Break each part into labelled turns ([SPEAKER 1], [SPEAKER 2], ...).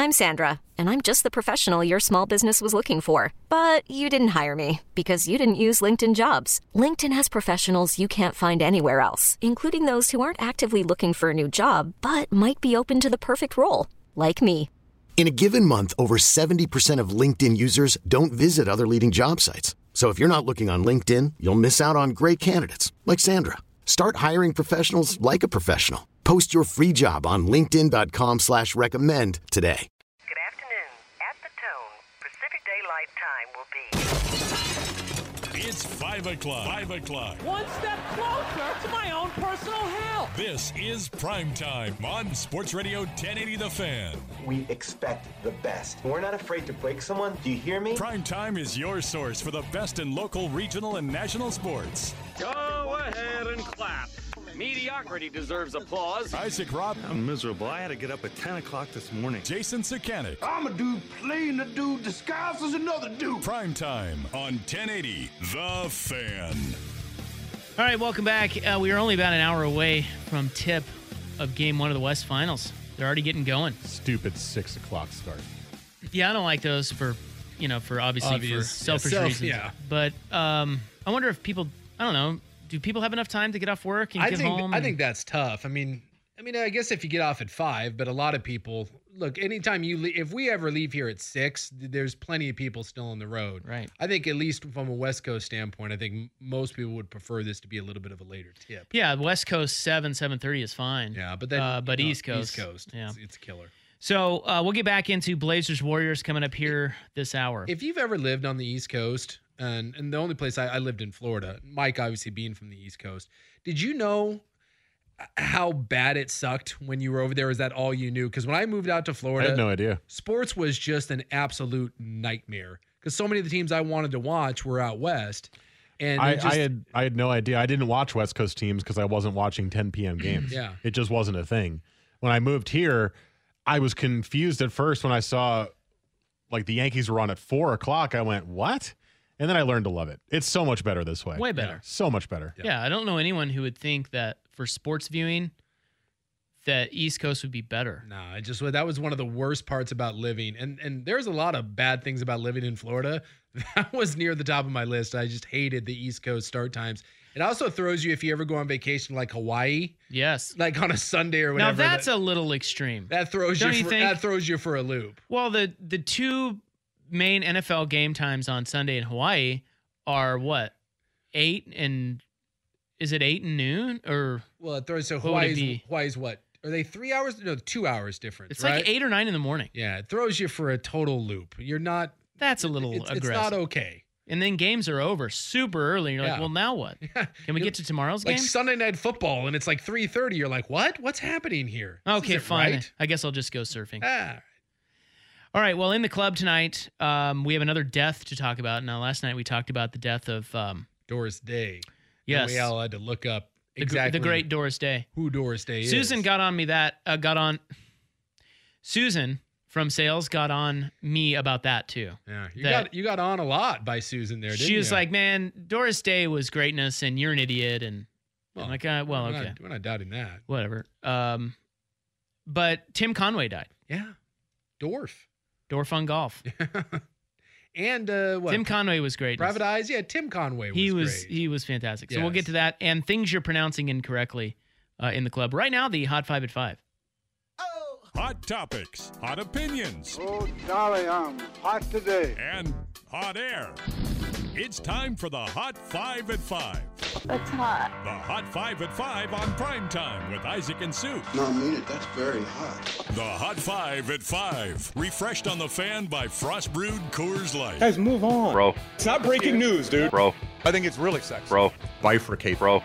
[SPEAKER 1] I'm Sandra, and I'm just the professional your small business was looking for. But you didn't hire me because you didn't use LinkedIn Jobs. LinkedIn has professionals you can't find anywhere else, including those who aren't actively looking for a new job, but might be open to the perfect role, like me.
[SPEAKER 2] In a given month, over 70% of LinkedIn users don't visit other leading job sites. So if you're not looking on LinkedIn, you'll miss out on great candidates like Sandra. Start hiring professionals like a professional. Post your free job on linkedin.com/recommend today.
[SPEAKER 3] Good afternoon. At the tone, Pacific Daylight Time will be...
[SPEAKER 4] It's 5 o'clock. 5 o'clock.
[SPEAKER 5] One step closer to my own personal hell.
[SPEAKER 4] This is Prime Time on Sports Radio 1080 The Fan.
[SPEAKER 6] We expect the best. We're not afraid to break someone. Do you hear me?
[SPEAKER 4] Prime Time is your source for the best in local, regional, and national sports.
[SPEAKER 7] Go ahead and clap. Mediocrity deserves applause.
[SPEAKER 4] Isaac Robb.
[SPEAKER 8] I'm miserable. I had to get up at 10 o'clock this morning.
[SPEAKER 4] Jason Sakanik.
[SPEAKER 9] I'm a dude playing a dude disguised as another dude.
[SPEAKER 4] Prime Time on 1080 The Fan.
[SPEAKER 10] All right, welcome back. We are only about an hour away from tip of Game 1 of the West Finals. They're already getting going.
[SPEAKER 11] Stupid 6 o'clock start.
[SPEAKER 10] Yeah, I don't like those for obviously for selfish reasons. Yeah. But I wonder if people, I don't know, do people have enough time to get off work and get home?
[SPEAKER 12] I think that's tough. I mean, I guess if you get off at 5, but a lot of people, look, anytime you leave, if we ever leave here at 6, there's plenty of people still on the road.
[SPEAKER 10] Right.
[SPEAKER 12] I think at least from a West Coast standpoint, I think most people would prefer this to be a little bit of a later tip.
[SPEAKER 10] Yeah, West Coast 7:30 is fine.
[SPEAKER 12] Yeah, but then
[SPEAKER 10] East Coast,
[SPEAKER 12] yeah, it's a killer.
[SPEAKER 10] So we'll get back into Blazers Warriors coming up here this hour.
[SPEAKER 12] If you've ever lived on the East Coast, and the only place I lived in Florida, Mike obviously being from the East Coast, did you know how bad it sucked when you were over there? Is that all you knew? Because when I moved out to Florida,
[SPEAKER 11] I had no idea.
[SPEAKER 12] Sports was just an absolute nightmare because so many of the teams I wanted to watch were out west. And
[SPEAKER 11] I had no idea. I didn't watch West Coast teams because I wasn't watching 10 p.m. games.
[SPEAKER 12] Yeah.
[SPEAKER 11] It just wasn't a thing. When I moved here, I was confused at first when I saw like the Yankees were on at 4 o'clock. I went, what? And then I learned to love it. It's so much better this way.
[SPEAKER 10] Way better.
[SPEAKER 11] Yeah, so much better.
[SPEAKER 10] Yeah, I don't know anyone who would think that for sports viewing that East Coast would be better.
[SPEAKER 12] No, that was one of the worst parts about living. And there's a lot of bad things about living in Florida. That was near the top of my list. I just hated the East Coast start times. It also throws you if you ever go on vacation like Hawaii.
[SPEAKER 10] Yes.
[SPEAKER 12] Like on a Sunday or whatever.
[SPEAKER 10] Now that's a little extreme.
[SPEAKER 12] That throws you for a loop.
[SPEAKER 10] Well, the two main NFL game times on Sunday in Hawaii are what? 8 and is it 8 and noon or?
[SPEAKER 12] Well, it throws so Hawaii's what? Are they 3 hours? No, 2 hours difference.
[SPEAKER 10] It's
[SPEAKER 12] right?
[SPEAKER 10] like 8 or 9 in the morning.
[SPEAKER 12] Yeah, it throws you for a total loop. You're not.
[SPEAKER 10] That's a little aggressive.
[SPEAKER 12] It's not okay.
[SPEAKER 10] And then games are over super early. And you're like, well, now what? Can we get to tomorrow's game?
[SPEAKER 12] Like Sunday Night Football, and it's like 3:30. You're like, what? What's happening here?
[SPEAKER 10] Okay, fine.
[SPEAKER 12] Right?
[SPEAKER 10] I guess I'll just go surfing.
[SPEAKER 12] Ah.
[SPEAKER 10] All right. Well, in the club tonight, we have another death to talk about. Now, last night we talked about the death of
[SPEAKER 12] Doris Day.
[SPEAKER 10] Yes,
[SPEAKER 12] and we all had to look up exactly
[SPEAKER 10] the great Doris Day.
[SPEAKER 12] Who Doris Day is?
[SPEAKER 10] Susan got on me Susan from sales got on me about that too.
[SPEAKER 12] Yeah, you got on a lot by Susan there. Didn't
[SPEAKER 10] she was
[SPEAKER 12] you?
[SPEAKER 10] like, "Man, Doris Day was greatness, and you're an idiot." And I'm like, okay,
[SPEAKER 12] we're not doubting that.
[SPEAKER 10] Whatever. But Tim Conway died.
[SPEAKER 12] Yeah, Dorf
[SPEAKER 10] on golf.
[SPEAKER 12] And what?
[SPEAKER 10] Tim Conway was great.
[SPEAKER 12] Private Eyes, yeah. Tim Conway was great.
[SPEAKER 10] He was fantastic. So
[SPEAKER 12] Yes.
[SPEAKER 10] we'll get to that and things you're pronouncing incorrectly in the club right now. The Hot 5 at 5.
[SPEAKER 4] Hot topics, hot opinions.
[SPEAKER 9] Oh, Charlie, I'm hot today.
[SPEAKER 4] And hot air. It's time for the Hot 5 at 5.
[SPEAKER 13] That's hot.
[SPEAKER 4] The Hot 5 at 5 on Prime Time with Isaac and Sue.
[SPEAKER 9] No, I mean it. That's very hot.
[SPEAKER 4] The Hot 5 at 5. Refreshed on the fan by Frost Brewed Coors Light.
[SPEAKER 14] Guys, move on.
[SPEAKER 7] Bro.
[SPEAKER 14] It's not breaking news, dude.
[SPEAKER 7] Bro.
[SPEAKER 14] I think it's really sexy.
[SPEAKER 7] Bro.
[SPEAKER 14] Bifurcate.
[SPEAKER 7] Bro.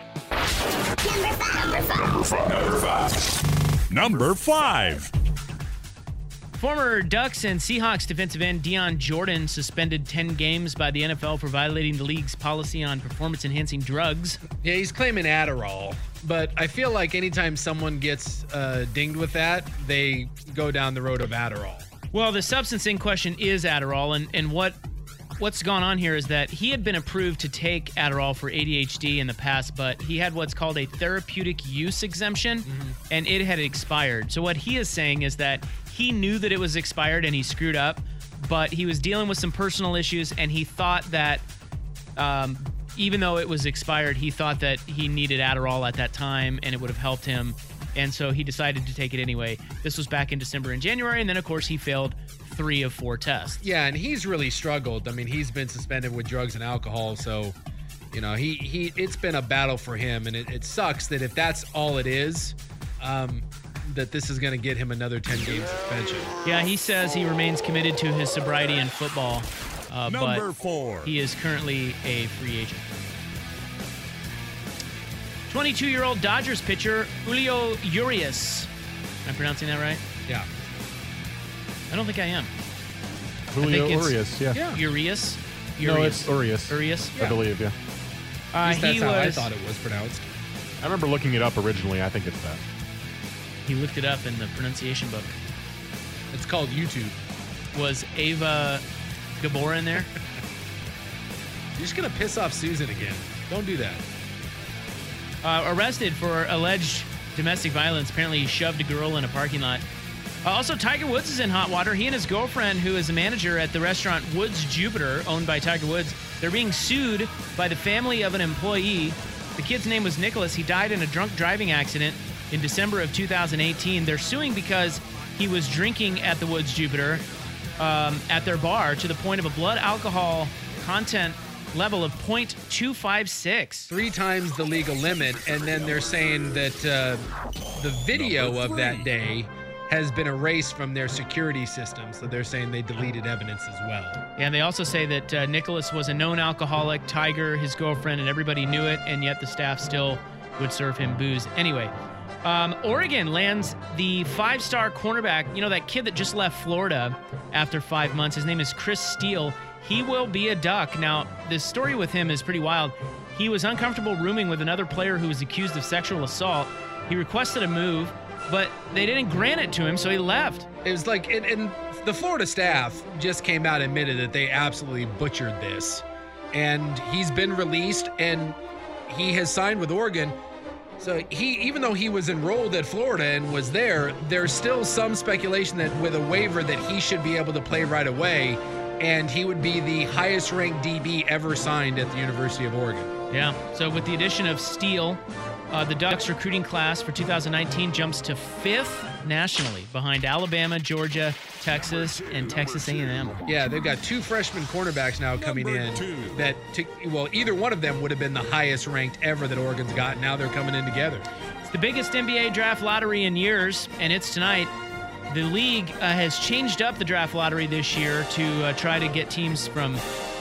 [SPEAKER 4] Number 5.
[SPEAKER 10] Former Ducks and Seahawks defensive end Deion Jordan suspended 10 games by the NFL for violating the league's policy on performance-enhancing drugs.
[SPEAKER 12] Yeah, he's claiming Adderall, but I feel like anytime someone gets dinged with that, they go down the road of Adderall.
[SPEAKER 10] Well, the substance in question is Adderall, and what's gone on here is that he had been approved to take Adderall for ADHD in the past, but he had what's called a therapeutic use exemption, and it had expired. So what he is saying is that he knew that it was expired and he screwed up, but he was dealing with some personal issues, and he thought that even though it was expired, he thought that he needed Adderall at that time and it would have helped him. And so he decided to take it anyway. This was back in December and January. And then, of course, he failed 3 of 4 tests.
[SPEAKER 12] Yeah, and he's really struggled. I mean, he's been suspended with drugs and alcohol. So, you know, it's been a battle for him. And it sucks that if that's all it is, that this is going to get him another 10-game suspension.
[SPEAKER 10] Yeah, he says he remains committed to his sobriety in football.
[SPEAKER 4] Number
[SPEAKER 10] but
[SPEAKER 4] 4.
[SPEAKER 10] He is currently a free agent. 22-year-old Dodgers pitcher Julio Urias. Am I pronouncing that right?
[SPEAKER 12] Yeah.
[SPEAKER 10] I don't think I am.
[SPEAKER 11] Julio Urias, yeah.
[SPEAKER 10] Urias?
[SPEAKER 11] No, it's Urias.
[SPEAKER 10] Urias?
[SPEAKER 11] I believe, yeah.
[SPEAKER 12] That's how I thought it was pronounced.
[SPEAKER 11] I remember looking it up originally. I think it's that.
[SPEAKER 10] He looked it up in the pronunciation book.
[SPEAKER 12] It's called YouTube.
[SPEAKER 10] Was Ava Gabor in there?
[SPEAKER 12] You're just going to piss off Susan again. Don't do that.
[SPEAKER 10] Arrested for alleged domestic violence. Apparently he shoved a girl in a parking lot. Also, Tiger Woods is in hot water. He and his girlfriend, who is a manager at the restaurant Woods Jupiter, owned by Tiger Woods, they're being sued by the family of an employee. The kid's name was Nicholas. He died in a drunk driving accident in December of 2018. They're suing because he was drinking at the Woods Jupiter at their bar to the point of a blood alcohol content level of 0.256.
[SPEAKER 12] 3 times the legal limit. And then they're saying that the video of that day has been erased from their security system. So they're saying they deleted evidence as well.
[SPEAKER 10] Yeah, and they also say that Nicholas was a known alcoholic. Tiger, his girlfriend, and everybody knew it, and yet the staff still would serve him booze. Anyway, Oregon lands the 5-star cornerback, you know, that kid that just left Florida after 5 months. His name is Chris Steele. He will be a Duck. Now, this story with him is pretty wild. He was uncomfortable rooming with another player who was accused of sexual assault. He requested a move, but they didn't grant it to him, so he left.
[SPEAKER 12] It was like, and the Florida staff just came out and admitted that they absolutely butchered this. And he's been released, and he has signed with Oregon. So even though he was enrolled at Florida and was there, there's still some speculation that with a waiver that he should be able to play right away, and he would be the highest ranked DB ever signed at the University of Oregon.
[SPEAKER 10] Yeah, so with the addition of Steele, the Ducks recruiting class for 2019 jumps to 5th nationally behind Alabama, Georgia, Texas, and Texas A&M.
[SPEAKER 12] Yeah, they've got 2 freshman cornerbacks now coming in that, either one of them would have been the highest ranked ever that Oregon's got. Now they're coming in together.
[SPEAKER 10] It's the biggest NBA draft lottery in years, and it's tonight. The league has changed up the draft lottery this year to try to keep teams from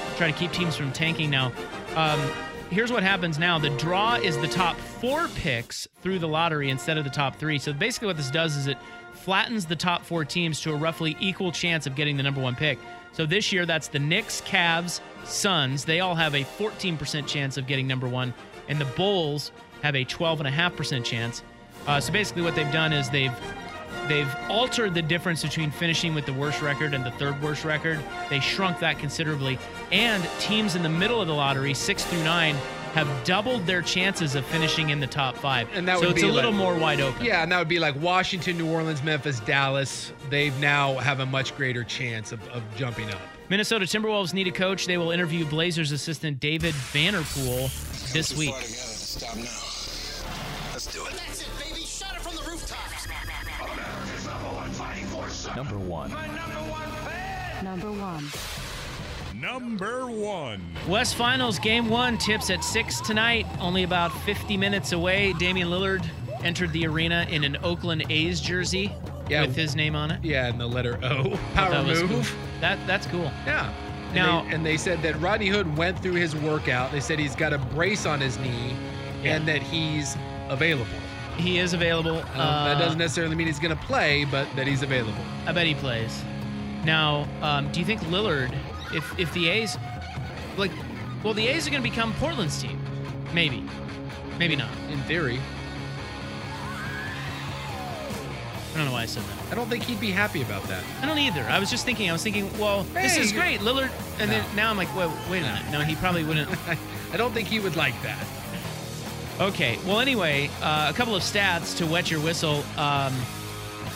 [SPEAKER 10] tanking. Now, here's what happens now. The draw is the top 4 picks through the lottery instead of the top 3. So basically what this does is it flattens the top 4 teams to a roughly equal chance of getting the number 1 pick. So this year, that's the Knicks, Cavs, Suns. They all have a 14% chance of getting number 1, and the Bulls have a 12.5% chance. So basically what they've done is they've altered the difference between finishing with the worst record and the 3rd worst record. They shrunk that considerably. And teams in the middle of the lottery, 6 through 9, have doubled their chances of finishing in the top 5.
[SPEAKER 12] And that
[SPEAKER 10] so
[SPEAKER 12] would
[SPEAKER 10] it's
[SPEAKER 12] be
[SPEAKER 10] a little more wide open.
[SPEAKER 12] Yeah, and that would be like Washington, New Orleans, Memphis, Dallas. They now have a much greater chance of jumping up.
[SPEAKER 10] Minnesota Timberwolves need a coach. They will interview Blazers assistant David Vanderpool this week.
[SPEAKER 9] Stop now. Let's do it. That's it, baby. Shut it from the rooftops. America's #1 fighting force.
[SPEAKER 13] Number 1.
[SPEAKER 9] My #1 fan.
[SPEAKER 15] Number 1.
[SPEAKER 4] Number 1.
[SPEAKER 10] West Finals Game 1 tips at 6 tonight. Only about 50 minutes away. Damian Lillard entered the arena in an Oakland A's jersey with his name on it.
[SPEAKER 12] Yeah, and the letter O. Power move.
[SPEAKER 10] Cool. That's cool.
[SPEAKER 12] Yeah.
[SPEAKER 10] Now,
[SPEAKER 12] and they said that Rodney Hood went through his workout. They said he's got a brace on his knee and that he's available.
[SPEAKER 10] He is available.
[SPEAKER 12] That doesn't necessarily mean he's going to play, but that he's available.
[SPEAKER 10] I bet he plays. Now, do you think Lillard, if the A's, the A's are going to become Portland's team? Maybe. Maybe not.
[SPEAKER 12] In theory.
[SPEAKER 10] I don't know why I said that.
[SPEAKER 12] I don't think he'd be happy about that.
[SPEAKER 10] I don't either. I was thinking, well, this is great. Lillard, and then now I'm like, well, wait a minute. No, he probably wouldn't.
[SPEAKER 12] I don't think he would like that.
[SPEAKER 10] Okay. Well, anyway, a couple of stats to wet your whistle.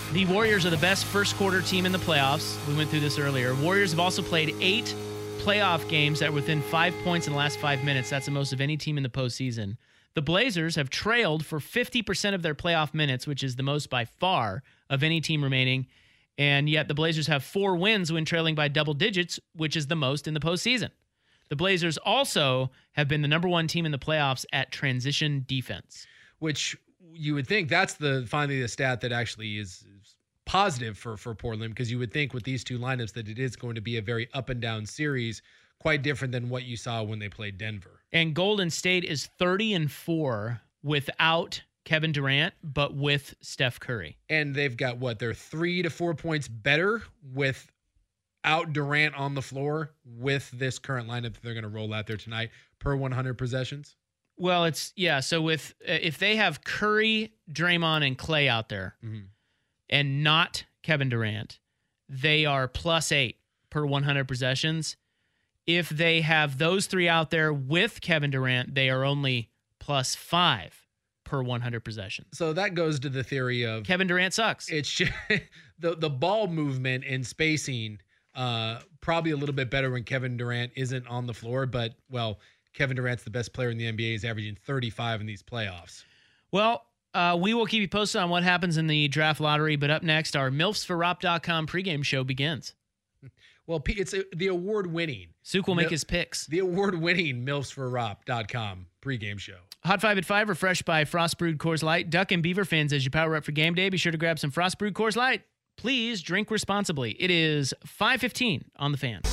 [SPEAKER 10] The Warriors are the best first quarter team in the playoffs. We went through this earlier. Warriors have also played 8 playoff games that were within 5 points in the last 5 minutes. That's the most of any team in the postseason. The Blazers have trailed for 50% of their playoff minutes, which is the most by far of any team remaining. And yet the Blazers have 4 wins when trailing by double digits, which is the most in the postseason. The Blazers also have been the number 1 team in the playoffs at transition defense.
[SPEAKER 12] Which you would think that's finally the stat that actually is positive for Portland, because you would think with these two lineups that it is going to be a very up and down series, quite different than what you saw when they played Denver.
[SPEAKER 10] And Golden State is 30-4 without Kevin Durant, but with Steph Curry.
[SPEAKER 12] And they've got they're 3 to 4 points better without Durant on the floor with this current lineup that they're going to roll out there tonight per 100 possessions.
[SPEAKER 10] Well, so with if they have Curry, Draymond, and Clay out there, and not Kevin Durant, they are +8 per 100 possessions. If they have those 3 out there with Kevin Durant, they are only +5 per 100 possessions.
[SPEAKER 12] So that goes to the theory of
[SPEAKER 10] Kevin Durant sucks.
[SPEAKER 12] It's just the ball movement and spacing, probably a little bit better when Kevin Durant isn't on the floor, but Kevin Durant's the best player in the NBA. He's averaging 35 in these playoffs.
[SPEAKER 10] Well, we will keep you posted on what happens in the draft lottery, but up next, our MILFsforRop.com pregame show begins.
[SPEAKER 12] Well, it's the award-winning.
[SPEAKER 10] Suk will make his picks.
[SPEAKER 12] The award-winning MILFsforRop.com pregame show.
[SPEAKER 10] Hot 5 at 5, refreshed by Frost Brewed Coors Light. Duck and Beaver fans, as you power up for game day, be sure to grab some Frost Brewed Coors Light. Please drink responsibly. It is 5:15 on the Fan.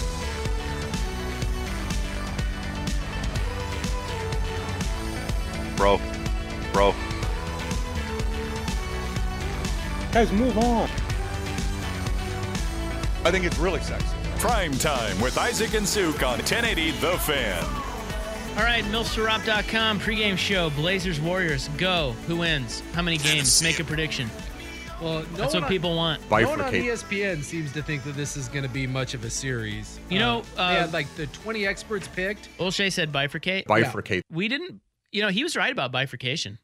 [SPEAKER 14] Bro.
[SPEAKER 8] Guys, move on. I think it's really sexy.
[SPEAKER 4] Prime Time with Isaac and Suk on 1080 The Fan.
[SPEAKER 10] All right, MILFsforRop.com pregame show. Blazers, Warriors, go. Who wins? How many games? Make a prediction.
[SPEAKER 12] Well,
[SPEAKER 10] that's what people want.
[SPEAKER 12] No one on ESPN seems to think that this is going to be much of a series.
[SPEAKER 10] They
[SPEAKER 12] had the 20 experts picked.
[SPEAKER 10] Olshey said bifurcate.
[SPEAKER 14] Bifurcate.
[SPEAKER 10] Yeah. We didn't, he was right about bifurcation.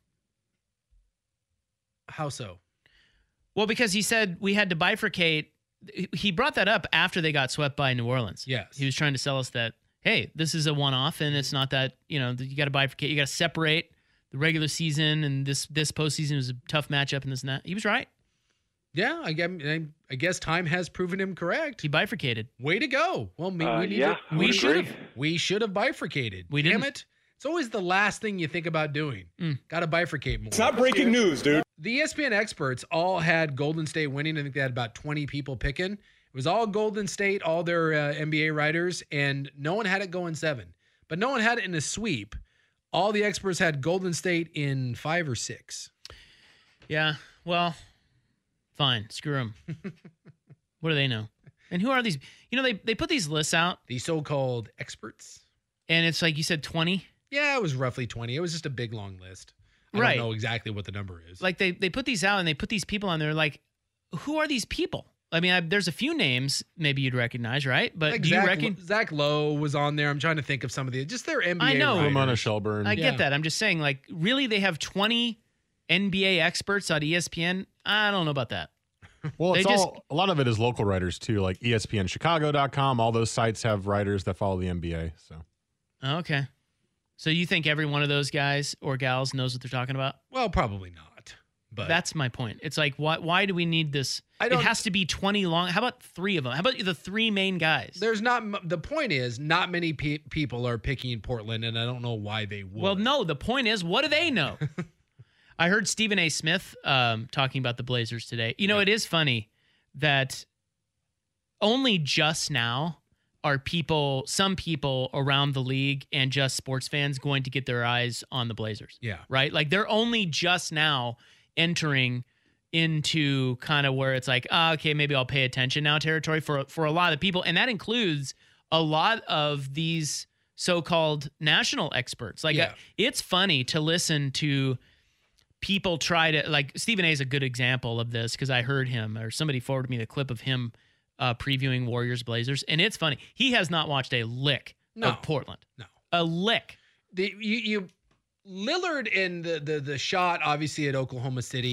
[SPEAKER 12] How so?
[SPEAKER 10] Well, because he said we had to bifurcate. He brought that up after they got swept by New Orleans.
[SPEAKER 12] Yes.
[SPEAKER 10] He was trying to sell us that, hey, this is a one-off, and it's not that, you got to bifurcate. You got to separate the regular season, and this postseason was a tough matchup, and this and that. He was right.
[SPEAKER 12] Yeah, I guess time has proven him correct.
[SPEAKER 10] He bifurcated.
[SPEAKER 12] Way to go. Well, we should have bifurcated.
[SPEAKER 10] We didn't.
[SPEAKER 12] Damn it. It's always the last thing you think about doing. Got to bifurcate more.
[SPEAKER 14] It's not breaking news, dude.
[SPEAKER 12] The ESPN experts all had Golden State winning. I think they had about 20 people picking. It was all Golden State, all their NBA writers, and no one had it going 7. But no one had it in a sweep. All the experts had Golden State in 5 or 6.
[SPEAKER 10] Yeah, well, fine. Screw them. What do they know? And who are these? They put these lists out.
[SPEAKER 12] The so-called experts.
[SPEAKER 10] And it's like you said, 20?
[SPEAKER 12] Yeah, it was roughly 20. It was just a big, long list. I don't know exactly what the number is.
[SPEAKER 10] Like they put these out and they put these people on there. Like, who are these people? I mean, there's a few names maybe you'd recognize, right? But do you reckon
[SPEAKER 12] Zach Lowe was on there? I'm trying to think of some of just their NBA. I know
[SPEAKER 11] Ramona Shelburne.
[SPEAKER 10] I get that. I'm just saying, like, really, they have 20 NBA experts on ESPN. I don't know about that.
[SPEAKER 11] Well, a lot of it is local writers too, like ESPNChicago.com. All those sites have writers that follow the NBA. So,
[SPEAKER 10] okay. So you think every one of those guys or gals knows what they're talking about?
[SPEAKER 12] Well, probably not. But
[SPEAKER 10] that's my point. It's like, why do we need this? It has to be 20 long. How about 3 of them? How about the 3 main guys?
[SPEAKER 12] The point is, not many people are picking Portland, and I don't know why they would.
[SPEAKER 10] Well, no, the point is, what do they know? I heard Stephen A. Smith talking about the Blazers today. It is funny that only just now are some people around the league and just sports fans going to get their eyes on the Blazers.
[SPEAKER 12] Yeah.
[SPEAKER 10] Right? Like they're only just now entering into kind of where it's like, okay, maybe I'll pay attention now territory for a lot of people. And that includes a lot of these so-called national experts. Like it's funny to listen to people try to, like Stephen A is a good example of this because I heard him or somebody forwarded me the clip of him previewing Warriors Blazers, and it's funny. He has not watched a lick of Portland.
[SPEAKER 12] No,
[SPEAKER 10] a lick.
[SPEAKER 12] You Lillard in the shot obviously at Oklahoma City,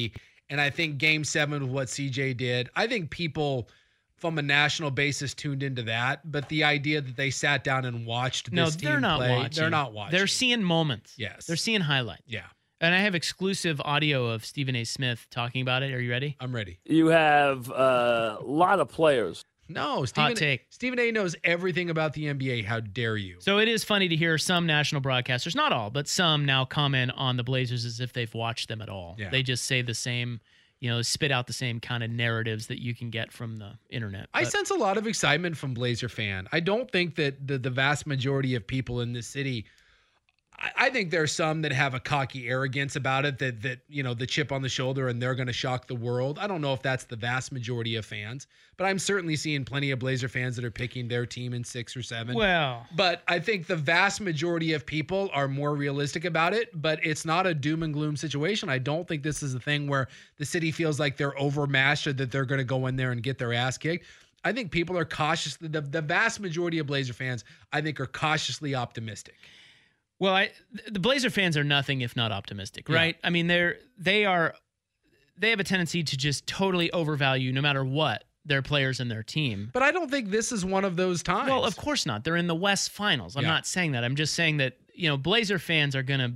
[SPEAKER 12] And I think Game 7 with what CJ did, I think people from a national basis tuned into that. But the idea that they sat down and watched this team
[SPEAKER 10] they're not
[SPEAKER 12] play,
[SPEAKER 10] watching.
[SPEAKER 12] they're not watching.
[SPEAKER 10] They're seeing moments.
[SPEAKER 12] Yes.
[SPEAKER 10] They're seeing highlights.
[SPEAKER 12] Yeah.
[SPEAKER 10] And I have exclusive audio of Stephen A. Smith talking about it. Are you ready?
[SPEAKER 12] I'm ready.
[SPEAKER 13] You have a lot of players.
[SPEAKER 12] No,
[SPEAKER 10] Hot take.
[SPEAKER 12] Stephen A. knows everything about the NBA. How dare you?
[SPEAKER 10] So it is funny to hear some national broadcasters, not all, but some now comment on the Blazers as if they've watched them at all.
[SPEAKER 12] Yeah.
[SPEAKER 10] They just say the same, spit out the same kind of narratives that you can get from the internet.
[SPEAKER 12] I sense a lot of excitement from Blazer fan. I don't think that the vast majority of people in this city, I think there's some that have a cocky arrogance about it, that the chip on the shoulder and they're going to shock the world. I don't know if that's the vast majority of fans, but I'm certainly seeing plenty of Blazer fans that are picking their team in 6 or 7.
[SPEAKER 10] Well,
[SPEAKER 12] but I think the vast majority of people are more realistic about it, but it's not a doom and gloom situation. I don't think this is a thing where the city feels like they're overmatched or that they're going to go in there and get their ass kicked. I think people are cautious. The vast majority of Blazer fans, I think, are cautiously optimistic.
[SPEAKER 10] Well, the Blazer fans are nothing if not optimistic, right? Yeah. I mean, they have a tendency to just totally overvalue no matter what their players and their team.
[SPEAKER 12] But I don't think this is one of those times.
[SPEAKER 10] Well, of course not. They're in the West Finals. I'm not saying that. I'm just saying that Blazer fans are gonna.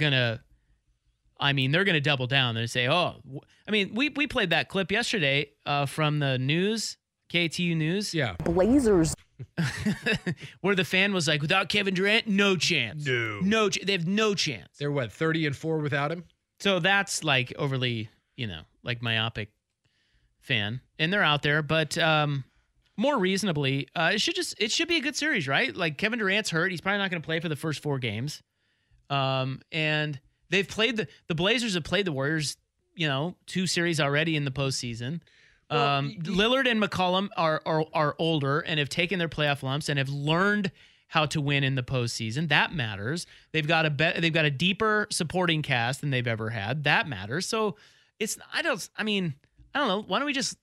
[SPEAKER 10] I mean, they're gonna double down. They say, we played that clip yesterday from the news, KTU News.
[SPEAKER 12] Yeah,
[SPEAKER 15] Blazers.
[SPEAKER 10] Where the fan was like, without Kevin Durant, no chance. No, they have no chance.
[SPEAKER 12] They're 30-4 without him?
[SPEAKER 10] So that's like overly, like myopic fan. And they're out there, but more reasonably, it should be a good series, right? Like Kevin Durant's hurt. He's probably not going to play for the first 4 games. And they've played the Blazers have played the Warriors, 2 series already in the postseason. Well, Lillard and McCollum are older and have taken their playoff lumps and have learned how to win in the postseason. That matters. They've got a deeper supporting cast than they've ever had. That matters. So I don't know. Why don't we just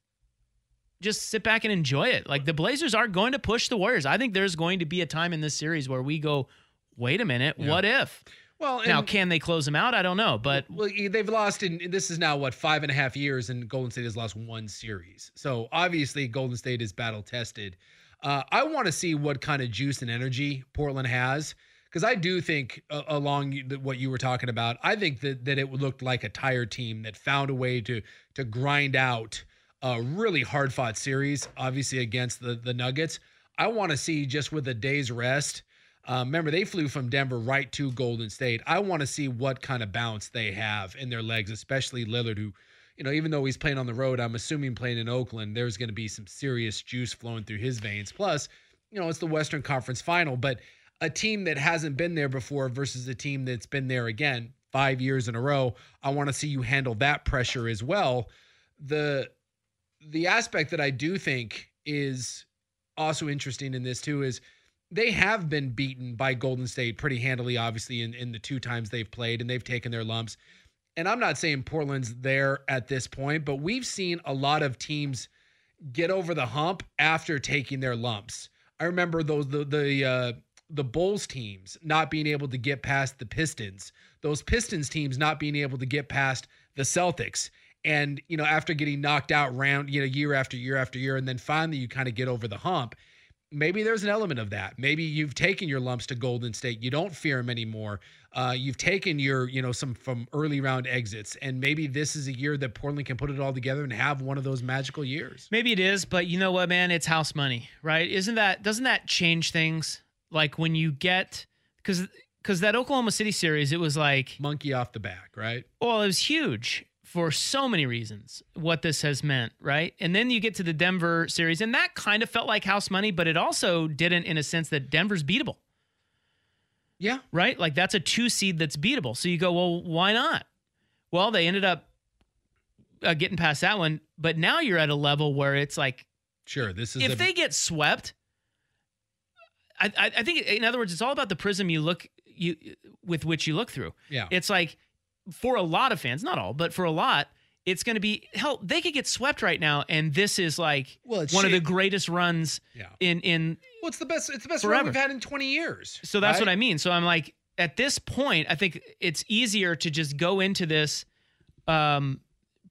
[SPEAKER 10] sit back and enjoy it? Like the Blazers are going to push the Warriors. I think there's going to be a time in this series where we go, wait a minute, what if?
[SPEAKER 12] Well,
[SPEAKER 10] now, can they close them out? I don't know, but
[SPEAKER 12] they've lost this is now 5.5 years, and Golden State has lost 1 series. So obviously, Golden State is battle tested. I want to see what kind of juice and energy Portland has, because I do think along what you were talking about, I think that it looked like a tired team that found a way to grind out a really hard fought series, obviously against the Nuggets. I want to see, just with a day's rest. Remember, they flew from Denver right to Golden State. I want to see what kind of bounce they have in their legs, especially Lillard, who, even though he's playing on the road, I'm assuming playing in Oakland, there's going to be some serious juice flowing through his veins. Plus, it's the Western Conference Final, but a team that hasn't been there before versus a team that's been there again 5 years in a row, I want to see you handle that pressure as well. The aspect that I do think is also interesting in this too is they have been beaten by Golden State pretty handily, obviously, in the 2 times they've played, and they've taken their lumps. And I'm not saying Portland's there at this point, but we've seen a lot of teams get over the hump after taking their lumps. I remember the Bulls teams not being able to get past the Pistons, those Pistons teams not being able to get past the Celtics. And, after getting knocked out round, year after year after year, and then finally you kind of get over the hump. Maybe there's an element of that. Maybe you've taken your lumps to Golden State. You don't fear them anymore. You've taken your, some from early round exits. And maybe this is a year that Portland can put it all together and have one of those magical years.
[SPEAKER 10] Maybe it is, but you know what, man? It's house money, right? Doesn't that change things? Like when you get, because that Oklahoma City series, it was like
[SPEAKER 12] monkey off the back, right?
[SPEAKER 10] Well, it was huge for so many reasons, what this has meant, right? And then you get to the Denver series, and that kind of felt like house money, but it also didn't, in a sense that Denver's beatable.
[SPEAKER 12] Yeah.
[SPEAKER 10] Right? Like that's a 2 seed that's beatable. So you go, well, why not? Well, they ended up getting past that one, but now you're at a level where it's like,
[SPEAKER 12] sure, this is
[SPEAKER 10] if they get swept, I think, in other words, it's all about the prism with which you look through.
[SPEAKER 12] Yeah.
[SPEAKER 10] It's like, for a lot of fans, not all, but for a lot, it's going to be, hell, they could get swept right now, and this is like one of the greatest runs in
[SPEAKER 12] Well, it's the best
[SPEAKER 10] forever.
[SPEAKER 12] run we've had in 20 years.
[SPEAKER 10] So that's what I mean. So I'm like, at this point, I think it's easier to just go into this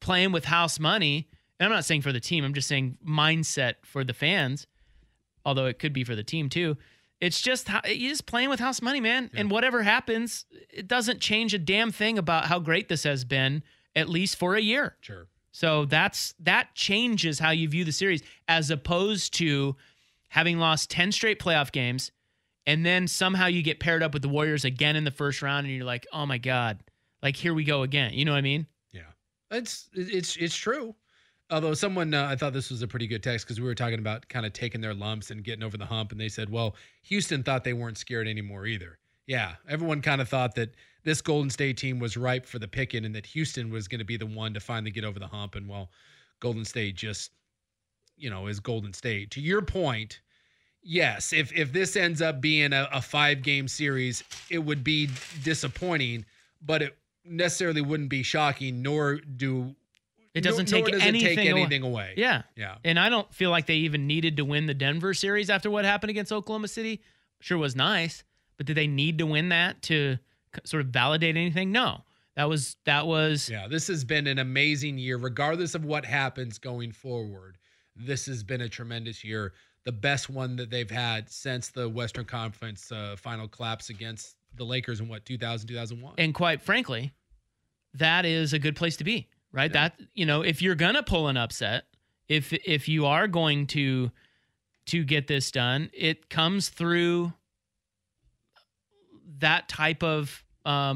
[SPEAKER 10] playing with house money, and I'm not saying for the team, I'm just saying mindset for the fans, although it could be for the team too. It's just you're just playing with house money, man. Yeah. And whatever happens, it doesn't change a damn thing about how great this has been, at least for a year.
[SPEAKER 12] Sure.
[SPEAKER 10] So that changes how you view the series, as opposed to having lost 10 straight playoff games, and then somehow you get paired up with the Warriors again in the first round, and you're like, oh my God, like here we go again. You know what I mean?
[SPEAKER 12] Yeah, it's true. Although someone, I thought this was a pretty good text, because we were talking about kind of taking their lumps and getting over the hump, and they said, well, Houston thought they weren't scared anymore either. Yeah, everyone kind of thought that this Golden State team was ripe for the picking and that Houston was going to be the one to finally get over the hump. And well, Golden State just, is Golden State. To your point, yes, if this ends up being a 5-game series, it would be disappointing, but it necessarily wouldn't be shocking, nor
[SPEAKER 10] it doesn't take anything
[SPEAKER 12] away.
[SPEAKER 10] Yeah.
[SPEAKER 12] Yeah.
[SPEAKER 10] And I don't feel like they even needed to win the Denver series after what happened against Oklahoma City. Sure was nice, but did they need to win that to sort of validate anything? No. That was.
[SPEAKER 12] Yeah, this has been an amazing year, regardless of what happens going forward. This has been a tremendous year, the best one that they've had since the Western Conference final collapse against the Lakers in 2000, 2001.
[SPEAKER 10] And quite frankly, that is a good place to be, right? Yeah. That, if you're going to pull an upset, if you are going to get this done, it comes through that type of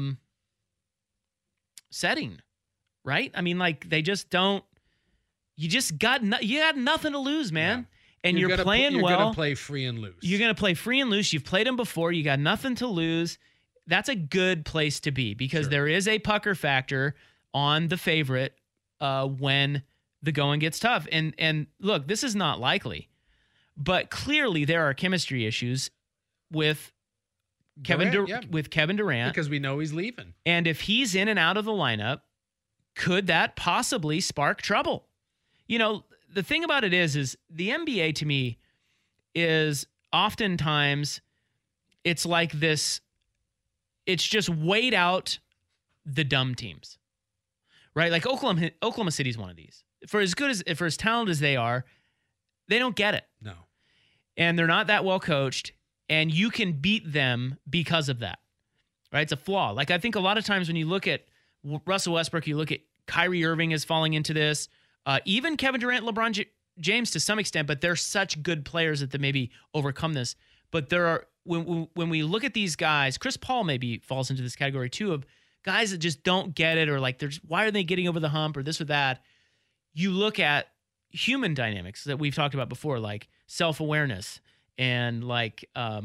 [SPEAKER 10] setting, right? I mean, like, they just don't. You had nothing to lose, man. Yeah. And you're playing well.
[SPEAKER 12] You're going to play free and loose.
[SPEAKER 10] You're going to play free and loose. You've played them before. You got nothing to lose. That's a good place to be, because there is a pucker factor on the favorite when the going gets tough. And look, this is not likely, but clearly there are chemistry issues with Kevin Durant,
[SPEAKER 12] because we know he's leaving.
[SPEAKER 10] And if he's in and out of the lineup, could that possibly spark trouble? The thing about it is the NBA to me is oftentimes it's like this. It's just wait out the dumb teams, right? Like Oklahoma City's one of these. For as talented as they are, they don't get it.
[SPEAKER 12] No.
[SPEAKER 10] And they're not that well coached, and you can beat them because of that, right? It's a flaw. Like, I think a lot of times when you look at Russell Westbrook, you look at Kyrie Irving is falling into this. Even Kevin Durant, LeBron James to some extent, but they're such good players that they maybe overcome this. But there are, when we look at these guys, Chris Paul maybe falls into this category too, of guys that just don't get it, or like, why are they getting over the hump, or this or that. You look at human dynamics that we've talked about before, like self-awareness and like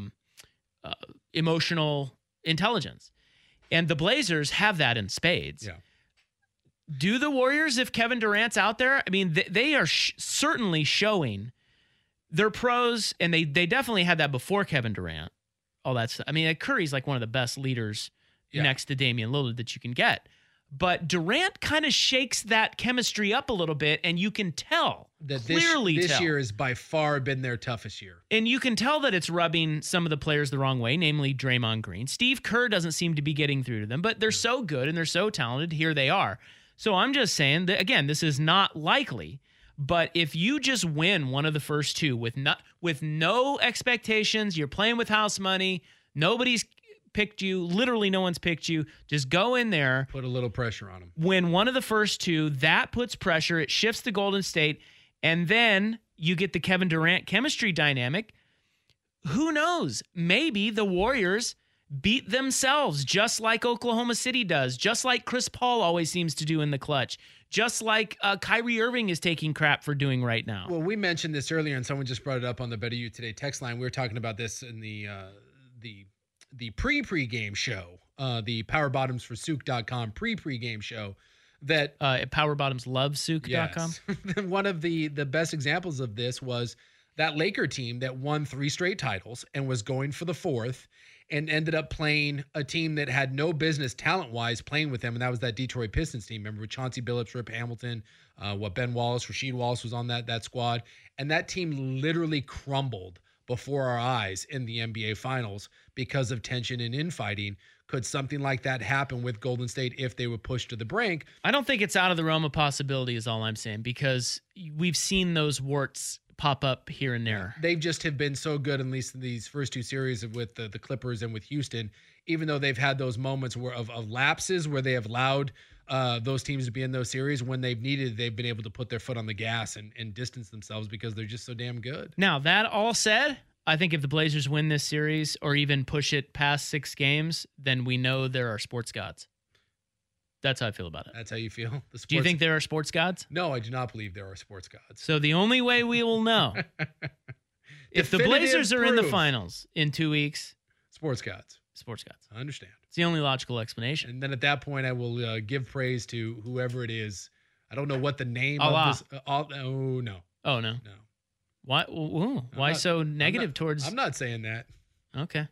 [SPEAKER 10] emotional intelligence. And the Blazers have that in spades.
[SPEAKER 12] Yeah.
[SPEAKER 10] Do the Warriors, if Kevin Durant's out there? I mean, they are certainly showing they're pros, and they definitely had that before Kevin Durant. All that stuff. I mean, Curry's like one of the best leaders next to Damian Lillard that you can get. But Durant kind of shakes that chemistry up a little bit, and you can tell
[SPEAKER 12] that
[SPEAKER 10] clearly
[SPEAKER 12] this year has by far been their toughest year.
[SPEAKER 10] And you can tell that it's rubbing some of the players the wrong way, namely Draymond Green. Steve Kerr doesn't seem to be getting through to them, but they're so good and they're so talented. Here they are. So I'm just saying that, again, this is not likely, but if you just win one of the first two with no expectations, you're playing with house money, nobody's picked you, literally no one's picked you, just go in there.
[SPEAKER 12] Put a little pressure on them.
[SPEAKER 10] Win one of the first two, that puts pressure, it shifts to Golden State, and then you get the Kevin Durant chemistry dynamic. Who knows? Maybe the Warriors beat themselves just like Oklahoma City does, just like Chris Paul always seems to do in the clutch, just like Kyrie Irving is taking crap for doing right now.
[SPEAKER 12] Well, we mentioned this earlier, and someone just brought it up on the Better You Today text line. We were talking about this in the pre-game show, the Power Bottoms for Souk.com pre-game show, that
[SPEAKER 10] PowerBottomsLoveSouk.com.
[SPEAKER 12] Yes. One of the best examples of this was that Laker team that won 3 straight titles and was going for the 4th, and ended up playing a team that had no business talent-wise playing with them, and that was that Detroit Pistons team. Remember, with Chauncey Billups, Rip Hamilton, Ben Wallace, Rasheed Wallace was on that squad, and that team literally crumbled before our eyes in the NBA Finals because of tension and infighting. Could something like that happen with Golden State if they were pushed to the brink?
[SPEAKER 10] I don't think it's out of the realm of possibility is all I'm saying, because we've seen those warts pop up here and there.
[SPEAKER 12] They've just have been so good, at least in these first two series with the Clippers and with Houston, even though they've had those moments of lapses where they have allowed those teams to be in those series. When they've needed, they've been able to put their foot on the gas and distance themselves because they're just so damn good.
[SPEAKER 10] Now, that all said, I think if the Blazers win this series or even push it past 6 games, then we know there are sports gods. That's how I feel about it.
[SPEAKER 12] That's how you feel?
[SPEAKER 10] Do you think there are sports gods?
[SPEAKER 12] No, I do not believe there are sports gods.
[SPEAKER 10] So the only way we will know if the Blazers are in the finals in 2 weeks,
[SPEAKER 12] sports gods.
[SPEAKER 10] Sports gods.
[SPEAKER 12] I understand.
[SPEAKER 10] It's the only logical explanation.
[SPEAKER 12] And then at that point, I will give praise to whoever it is. I don't know what the name
[SPEAKER 10] Allah.
[SPEAKER 12] of this. Oh, no.
[SPEAKER 10] Oh, no.
[SPEAKER 12] No.
[SPEAKER 10] Why? Ooh, why so negative towards?
[SPEAKER 12] I'm not saying that.
[SPEAKER 10] Okay.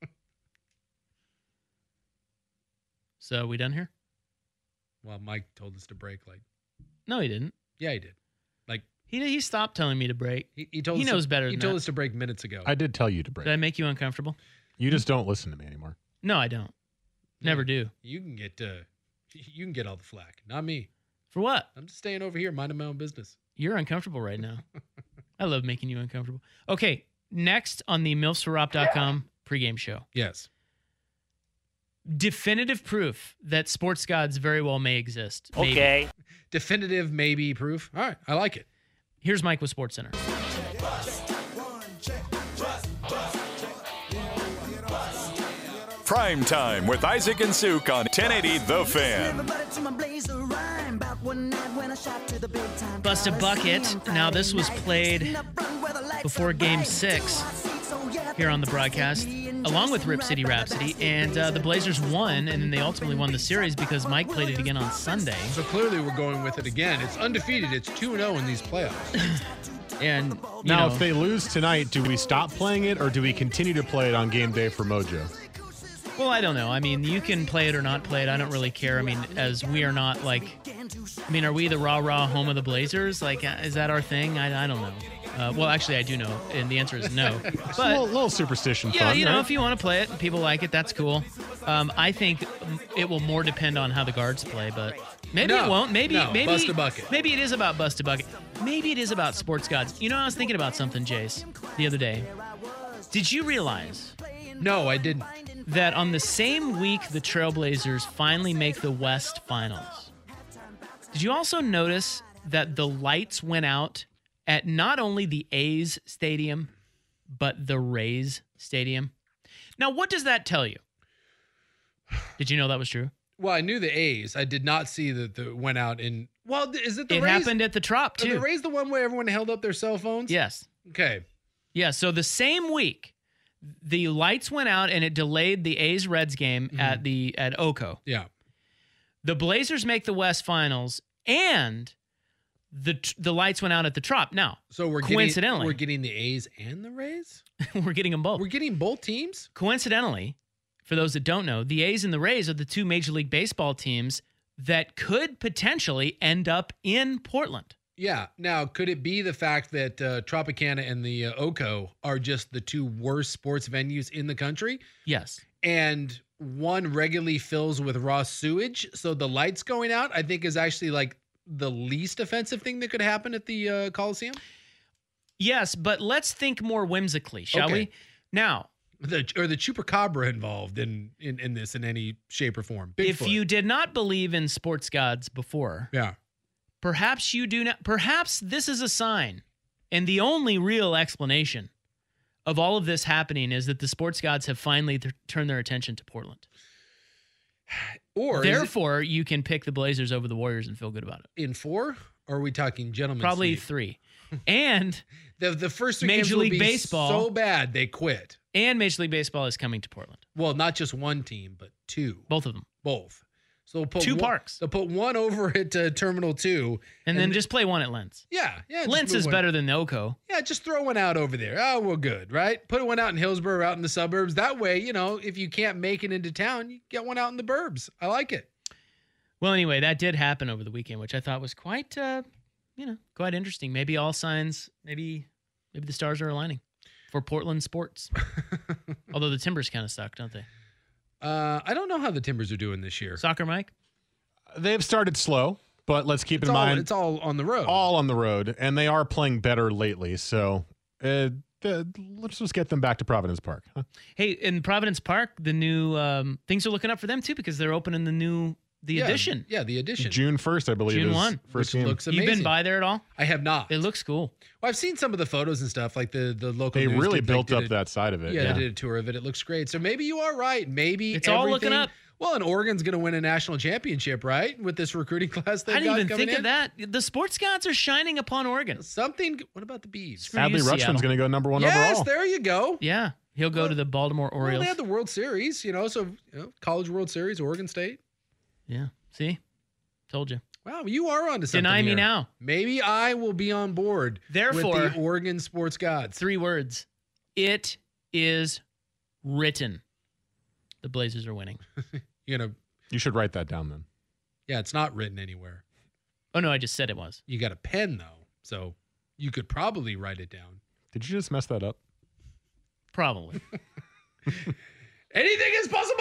[SPEAKER 10] So we done here?
[SPEAKER 12] Well, Mike told us to break.
[SPEAKER 10] No, he didn't.
[SPEAKER 12] Yeah, he did.
[SPEAKER 10] He stopped telling me to break.
[SPEAKER 12] He told
[SPEAKER 10] he
[SPEAKER 12] us
[SPEAKER 10] knows better.
[SPEAKER 12] He
[SPEAKER 10] than
[SPEAKER 12] told
[SPEAKER 10] that.
[SPEAKER 12] us to break minutes ago.
[SPEAKER 11] I did tell you to break.
[SPEAKER 10] Did I make you uncomfortable?
[SPEAKER 11] You just don't listen to me anymore.
[SPEAKER 10] No, I don't. Never do.
[SPEAKER 12] You can get all the flack, not me.
[SPEAKER 10] For what?
[SPEAKER 12] I'm just staying over here, minding my own business.
[SPEAKER 10] You're uncomfortable right now. I love making you uncomfortable. Okay, next on the MilfsForRop.com pregame show.
[SPEAKER 12] Yes.
[SPEAKER 10] Definitive proof that sports gods very well may exist.
[SPEAKER 13] Okay.
[SPEAKER 10] Maybe.
[SPEAKER 12] Definitive maybe proof. All right, I like it.
[SPEAKER 10] Here's Mike with SportsCenter.
[SPEAKER 4] Prime Time with Isaac and Suk on 1080 The Fan.
[SPEAKER 10] Bust a Bucket. Now, this was played before Game 6 here on the broadcast, along with Rip City Rhapsody, and the Blazers won, and then they ultimately won the series because Mike played it again on Sunday.
[SPEAKER 12] So clearly we're going with it again. It's undefeated. It's 2-0 in these playoffs.
[SPEAKER 10] And
[SPEAKER 11] now, if they lose tonight, do we stop playing it or do we continue to play it on game day for Mojo?
[SPEAKER 10] Well, I don't know. I mean, you can play it or not play it. I don't really care. I mean, as we are not are we the rah-rah home of the Blazers? Is that our thing? I don't know. Well, actually, I do know, and the answer is no. But
[SPEAKER 11] a little superstition
[SPEAKER 10] yeah,
[SPEAKER 11] fun,
[SPEAKER 10] you know,
[SPEAKER 11] right?
[SPEAKER 10] if you want to play it and people like it, that's cool. I think it will more depend on how the guards play, but maybe it won't. Maybe
[SPEAKER 12] bust a bucket.
[SPEAKER 10] Maybe it is about bust a bucket. Maybe it is about sports gods. You know, I was thinking about something, Jace, the other day. Did you realize?
[SPEAKER 12] No, I didn't.
[SPEAKER 10] That on the same week the Trailblazers finally make the West Finals, did you also notice that the lights went out at not only the A's stadium, but the Rays stadium? Now, what does that tell you? Did you know that was true?
[SPEAKER 12] Well, I knew the A's. I did not see that the went out in. Well, is it the
[SPEAKER 10] It
[SPEAKER 12] Rays?
[SPEAKER 10] happened at the Trop, too.
[SPEAKER 12] Are the Rays the one where everyone held up their cell phones?
[SPEAKER 10] Yes.
[SPEAKER 12] Okay.
[SPEAKER 10] Yeah, so the same week, the lights went out and it delayed the A's-Reds game at Oco.
[SPEAKER 12] Yeah.
[SPEAKER 10] The Blazers make the West Finals, and the lights went out at the Trop. Now,
[SPEAKER 12] so
[SPEAKER 10] coincidentally,
[SPEAKER 12] we're getting the A's and the Rays?
[SPEAKER 10] We're getting them both.
[SPEAKER 12] We're getting both teams?
[SPEAKER 10] Coincidentally, for those that don't know, the A's and the Rays are the two Major League Baseball teams that could potentially end up in Portland.
[SPEAKER 12] Yeah. Now, could it be the fact that Tropicana and the Oco are just the two worst sports venues in the country?
[SPEAKER 10] Yes.
[SPEAKER 12] And one regularly fills with raw sewage, so the lights going out, I think, is actually the least offensive thing that could happen at the Coliseum?
[SPEAKER 10] Yes, but let's think more whimsically, shall we? Now,
[SPEAKER 12] the chupacabra involved in this in any shape or form. Bigfoot.
[SPEAKER 10] If you did not believe in sports gods before,
[SPEAKER 12] yeah,
[SPEAKER 10] perhaps you do not. Perhaps this is a sign, and the only real explanation of all of this happening is that the sports gods have finally turned their attention to Portland.
[SPEAKER 12] Or
[SPEAKER 10] therefore, you can pick the Blazers over the Warriors and feel good about it.
[SPEAKER 12] In 4? Or are we talking gentlemen's
[SPEAKER 10] Probably
[SPEAKER 12] league?
[SPEAKER 10] 3. And
[SPEAKER 12] the first 3
[SPEAKER 10] Major
[SPEAKER 12] games will
[SPEAKER 10] League
[SPEAKER 12] be
[SPEAKER 10] Baseball
[SPEAKER 12] so bad they quit.
[SPEAKER 10] And Major League Baseball is coming to Portland.
[SPEAKER 12] Well, not just one team, but 2.
[SPEAKER 10] Both of them.
[SPEAKER 12] Both. So we'll put
[SPEAKER 10] 2 parks.
[SPEAKER 12] They'll put one over at Terminal 2.
[SPEAKER 10] And then just play one at Lentz.
[SPEAKER 12] Yeah.
[SPEAKER 10] Lentz is better than the Oco.
[SPEAKER 12] Yeah, just throw one out over there. Oh, we're good, right? Put one out in Hillsborough, out in the suburbs. That way, if you can't make it into town, you get one out in the burbs. I like it.
[SPEAKER 10] Well, anyway, that did happen over the weekend, which I thought was quite interesting. Maybe all signs, maybe the stars are aligning. for Portland sports. Although the Timbers kind of suck, don't they?
[SPEAKER 12] I don't know how the Timbers are doing this year.
[SPEAKER 10] Soccer, Mike?
[SPEAKER 11] They've started slow, but let's keep in mind
[SPEAKER 12] it's all on the road.
[SPEAKER 11] All on the road, and they are playing better lately. So let's just get them back to Providence Park. Huh?
[SPEAKER 10] Hey, in Providence Park, the new things are looking up for them too because they're opening the addition.
[SPEAKER 12] Yeah, the addition.
[SPEAKER 11] June 1st, I believe.
[SPEAKER 10] June
[SPEAKER 11] is
[SPEAKER 10] 1.
[SPEAKER 11] First
[SPEAKER 12] Which
[SPEAKER 11] game.
[SPEAKER 12] looks amazing.
[SPEAKER 10] You've been by there at all?
[SPEAKER 12] I have not.
[SPEAKER 10] It looks cool.
[SPEAKER 12] Well, I've seen some of the photos and stuff, like the local.
[SPEAKER 11] They
[SPEAKER 12] news
[SPEAKER 11] really
[SPEAKER 12] did
[SPEAKER 11] built up
[SPEAKER 12] a-
[SPEAKER 11] that side of it.
[SPEAKER 12] Yeah, they did a tour of it. It looks great. So maybe you are right. Maybe
[SPEAKER 10] It's all looking
[SPEAKER 12] everything-
[SPEAKER 10] up.
[SPEAKER 12] Well, and Oregon's going to win a national championship, right? With this recruiting class they've
[SPEAKER 10] I didn't
[SPEAKER 12] got
[SPEAKER 10] even
[SPEAKER 12] coming
[SPEAKER 10] think
[SPEAKER 12] in.
[SPEAKER 10] of that. The sports gods are shining upon Oregon.
[SPEAKER 12] Something. What about the Bees?
[SPEAKER 10] Screw
[SPEAKER 11] Adley
[SPEAKER 10] you,
[SPEAKER 11] Rutschman's
[SPEAKER 10] Seattle.
[SPEAKER 11] going to go number 1
[SPEAKER 12] Yes,
[SPEAKER 11] overall.
[SPEAKER 12] there you go.
[SPEAKER 10] Yeah, he'll go to the Baltimore
[SPEAKER 12] Well,
[SPEAKER 10] Orioles.
[SPEAKER 12] they had the World Series, so College World Series, Oregon State.
[SPEAKER 10] Yeah, see? Told you.
[SPEAKER 12] Wow, you are onto something.
[SPEAKER 10] Deny me
[SPEAKER 12] here.
[SPEAKER 10] now.
[SPEAKER 12] Maybe I will be on board.
[SPEAKER 10] Therefore,
[SPEAKER 12] with the Oregon sports gods.
[SPEAKER 10] 3 words. It is written. The Blazers are winning.
[SPEAKER 11] You should write that down then.
[SPEAKER 12] Yeah, it's not written anywhere.
[SPEAKER 10] Oh, no, I just said it was.
[SPEAKER 12] You got a pen though, so you could probably write it down.
[SPEAKER 11] Did you just mess that up?
[SPEAKER 10] Probably.
[SPEAKER 12] Anything is possible.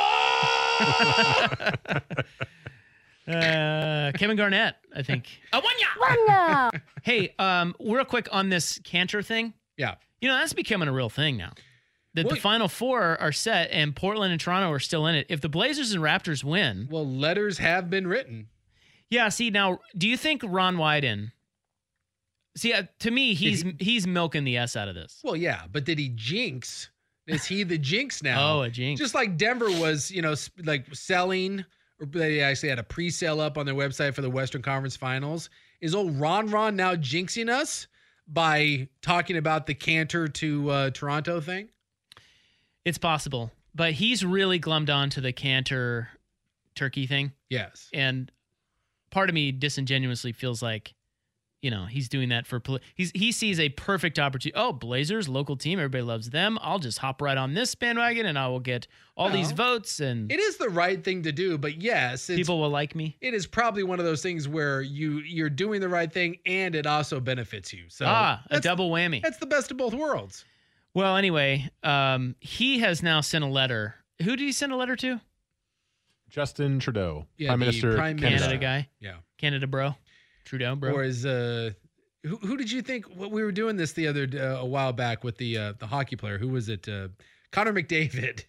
[SPEAKER 10] Kevin Garnett, I think. Hey, real quick on this Cantor thing.
[SPEAKER 12] Yeah.
[SPEAKER 10] That's becoming a real thing now. The Final Four are set, and Portland and Toronto are still in it. If the Blazers and Raptors win...
[SPEAKER 12] Well, letters have been written.
[SPEAKER 10] Yeah, see, now, do you think Ron Wyden... See, to me, he's milking the S out of this.
[SPEAKER 12] Well, yeah, but did he jinx? Is he the jinx now?
[SPEAKER 10] Oh, a jinx.
[SPEAKER 12] Just like Denver was, like selling, or they actually had a pre-sale up on their website for the Western Conference Finals. Is old Ron now jinxing us by talking about the Cantor to Toronto thing?
[SPEAKER 10] It's possible, but he's really glummed on to the Cantor Turkey thing.
[SPEAKER 12] Yes.
[SPEAKER 10] And part of me disingenuously feels like, he's doing that for he sees a perfect opportunity. Oh, Blazers, local team, everybody loves them. I'll just hop right on this bandwagon and I will get all these votes, and
[SPEAKER 12] it is the right thing to do, but yes,
[SPEAKER 10] people will like me.
[SPEAKER 12] It is probably one of those things where you're doing the right thing and it also benefits you. So
[SPEAKER 10] a double whammy.
[SPEAKER 12] That's the best of both worlds.
[SPEAKER 10] Well, anyway, he has now sent a letter. Who did he send a letter to?
[SPEAKER 11] Justin Trudeau,
[SPEAKER 12] Yeah,
[SPEAKER 11] Prime
[SPEAKER 12] the
[SPEAKER 11] Minister,
[SPEAKER 12] Prime
[SPEAKER 10] Canada guy.
[SPEAKER 12] Yeah.
[SPEAKER 10] Canada bro. Trudeau bro.
[SPEAKER 12] Or is who did you think? What we were doing this the other a while back with the hockey player? Who was it? Connor McDavid.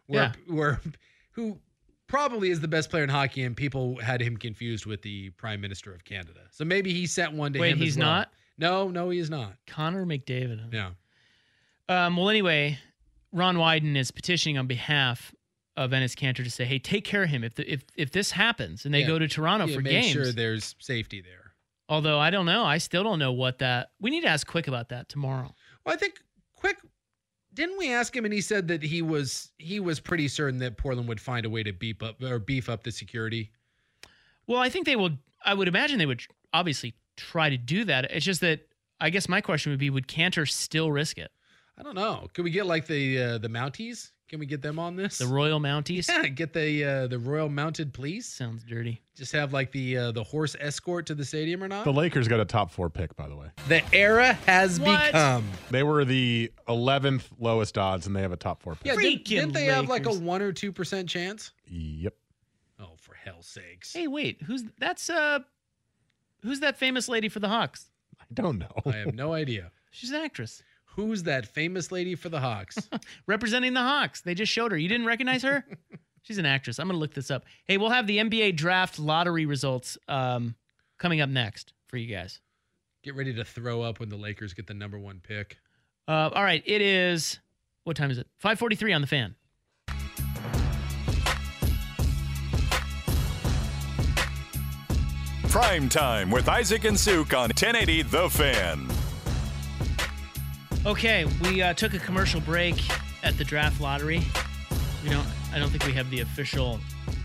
[SPEAKER 12] Who probably is the best player in hockey, and people had him confused with the Prime Minister of Canada. So maybe he sent one to him.
[SPEAKER 10] Wait,
[SPEAKER 12] as
[SPEAKER 10] he's
[SPEAKER 12] well.
[SPEAKER 10] not?
[SPEAKER 12] No, he is not.
[SPEAKER 10] Connor McDavid.
[SPEAKER 12] Yeah.
[SPEAKER 10] Well, anyway, Ron Wyden is petitioning on behalf of Enes Kanter to say, hey, take care of him. If this happens and they go to Toronto for
[SPEAKER 12] make
[SPEAKER 10] games.
[SPEAKER 12] sure there's safety there.
[SPEAKER 10] Although I don't know. I still don't know what that... We need to ask Quick about that tomorrow.
[SPEAKER 12] Well, I think Quick... Didn't we ask him and he said that he was pretty certain that Portland would find a way to beef up the security?
[SPEAKER 10] Well, I think they will... I would imagine they would obviously try to do that. It's just that I guess my question would be, would Cantor still risk it?
[SPEAKER 12] I don't know. Could we get like the Mounties? Can we get them on this?
[SPEAKER 10] The Royal Mounties?
[SPEAKER 12] Yeah, get the Royal Mounted Police.
[SPEAKER 10] Sounds dirty.
[SPEAKER 12] Just have like the horse escort to the stadium or not?
[SPEAKER 11] The Lakers got a top 4 pick, by the way.
[SPEAKER 12] The era has become.
[SPEAKER 11] They were the 11th lowest odds, and they have a top 4 pick.
[SPEAKER 12] Yeah, didn't they have like a
[SPEAKER 10] Lakers.
[SPEAKER 12] 1 or 2% chance?
[SPEAKER 11] Yep.
[SPEAKER 12] Oh, for hell's sakes!
[SPEAKER 10] Hey, wait. Who's that famous lady for the Hawks?
[SPEAKER 11] I don't know.
[SPEAKER 12] I have no idea.
[SPEAKER 10] She's an actress.
[SPEAKER 12] Who's that famous lady for the Hawks?
[SPEAKER 10] Representing the Hawks. They just showed her. You didn't recognize her? She's an actress. I'm going to look this up. Hey, we'll have the NBA draft lottery results coming up next for you guys.
[SPEAKER 12] Get ready to throw up when the Lakers get the number 1 pick.
[SPEAKER 10] All right. It is, what time is it? 5:43 on the Fan.
[SPEAKER 4] Prime Time with Isaac and Suk on 1080 The Fan.
[SPEAKER 10] Okay, we took a commercial break at the draft lottery. I don't think we have the official